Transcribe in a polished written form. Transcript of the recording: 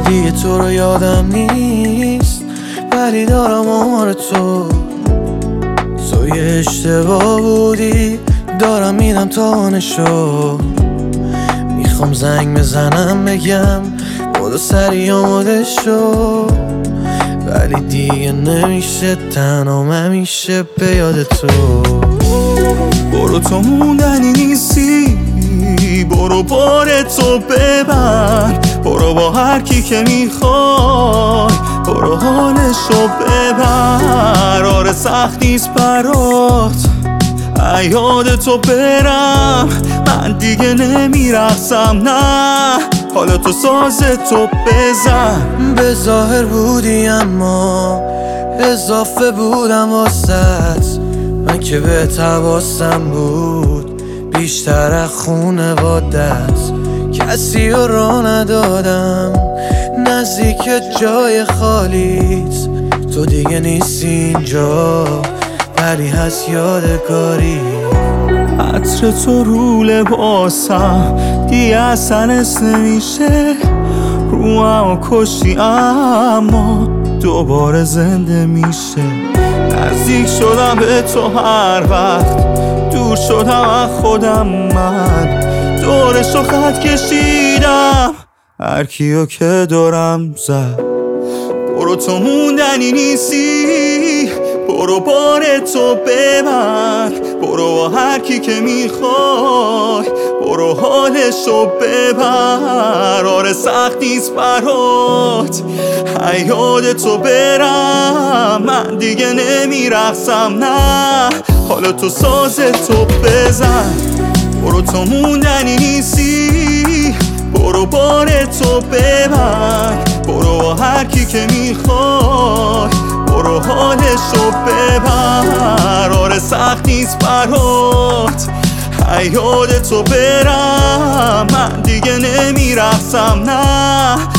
دیگه تو رو یادم نیست، ولی دارم آمار تو یه اشتباه بودی، دارم میدم تانشو. میخوام زنگ بزنم بگم بودو سری آماده شو، ولی دیگه نمیشه تنها همیشه به یاد تو. برو تو موندنی نیستی، برو بار تو ببر، برو با هر کی که میخوای، برو حالشو ببر. آره سخت نیست برات یاد تو برم، من دیگه نمیرقصم نه، حالا تو ساز تو بزن. به ظاهر بودی اما اضافه بودم واسط، من که به حواسم بود بیشتر از خونوادت. کسی رو راه ندادم نزدیک جای خالیت، تو دیگه نیستی اینجا ولی هست یادگاری. عطر تو رو لباسم دیگه اصلا حس نمیشه، روحمو کشتی اما دوباره زنده میشه. نزدیک شدم به تو هر وقت دور شدم از خودم، من دورشو خط کشیدم هر کیو که دورم زد. برو تو موندنی نیستی، برو بار تو ببر، برو با هر کی که میخوای، برو حالشو ببر. آره سخت نیست برات یاد تو برم، من دیگه نمیرقصم نه، حالا تو ساز تو بزن. برو تو موندنی نیستی، برو بار تو ببر، برو با هر کی که میخوای، برو حالشو ببر. آره سخت نیست برات یاد تو برم، من دیگه نمیرقصم نه،